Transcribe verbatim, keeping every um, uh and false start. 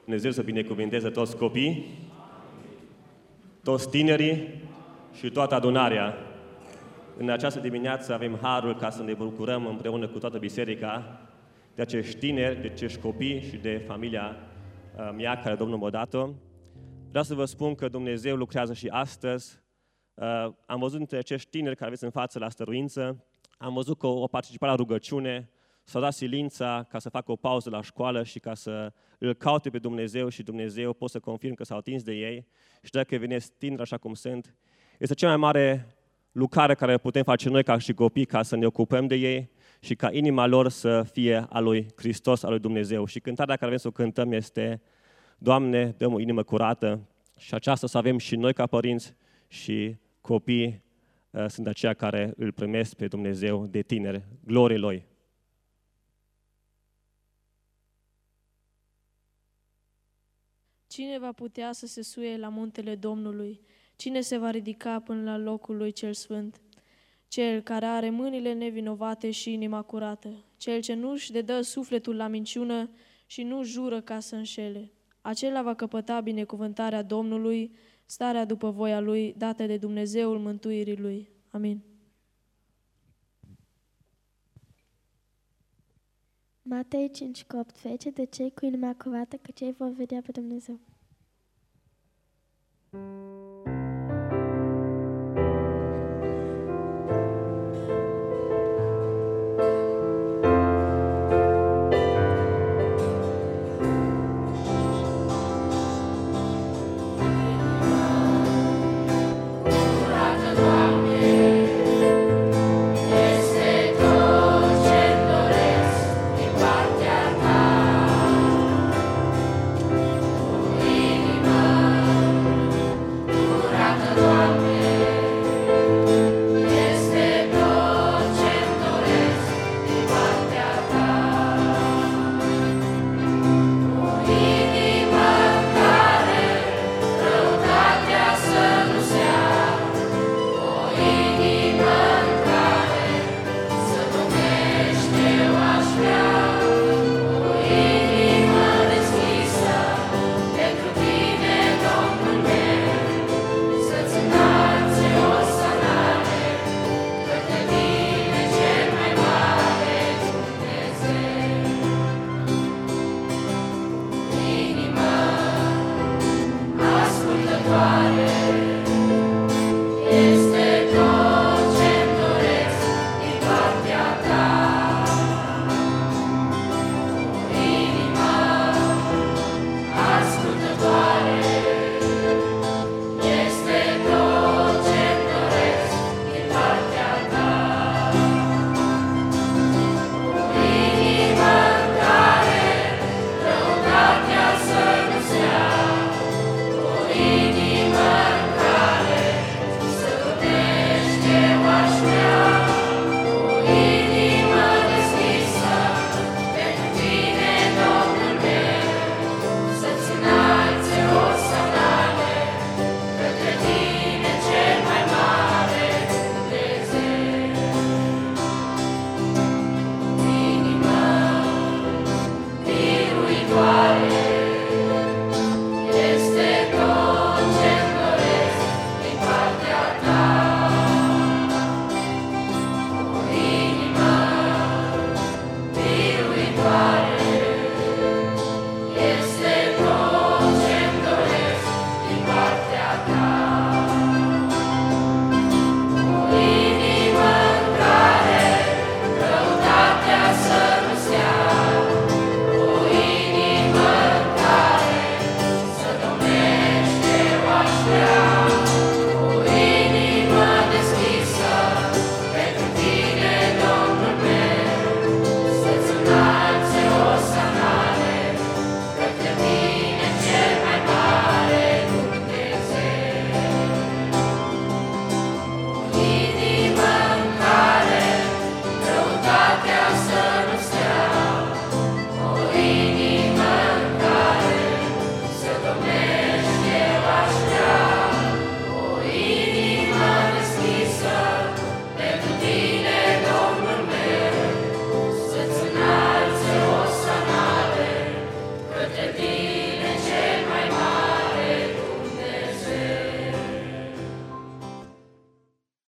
Dumnezeu să binecuvinteze toți copiii, toți tinerii și toată adunarea. În această dimineață avem harul ca să ne bucurăm împreună cu toată biserica de acești tineri, de acești copii și de familia mea care Domnul m-a dat-o. Vreau să vă spun că Dumnezeu lucrează și astăzi. Am văzut între acești tineri care aveți în față la stăruință, am văzut că au participat la rugăciune, s-au dat silința ca să facă o pauză la școală și ca să îl caute pe Dumnezeu și Dumnezeu pot să confirm că s-au atins de ei. Și dacă veneți tineri așa cum sunt, este cea mai mare lucrare care putem face noi ca și copii ca să ne ocupăm de ei și ca inima lor să fie a lui Hristos, a lui Dumnezeu. Și cântarea care vrem să o cântăm este: Doamne, dă-mi o inimă curată. Și aceasta să avem și noi ca părinți și copii uh, sunt aceia care îl primesc pe Dumnezeu de tineri. Glorie Lui! Cine va putea să se suie la muntele Domnului? Cine se va ridica până la locul lui cel sfânt? Cel care are mâinile nevinovate și inima curată, cel ce nu-și dedă sufletul la minciună și nu jură ca să înșele. Acela va căpăta binecuvântarea Domnului, starea după voia Lui, dată de Dumnezeul mântuirii Lui. Amin. Matei cinci opt, fece de cei cu inima curată, că cei vor vedea pe Dumnezeu.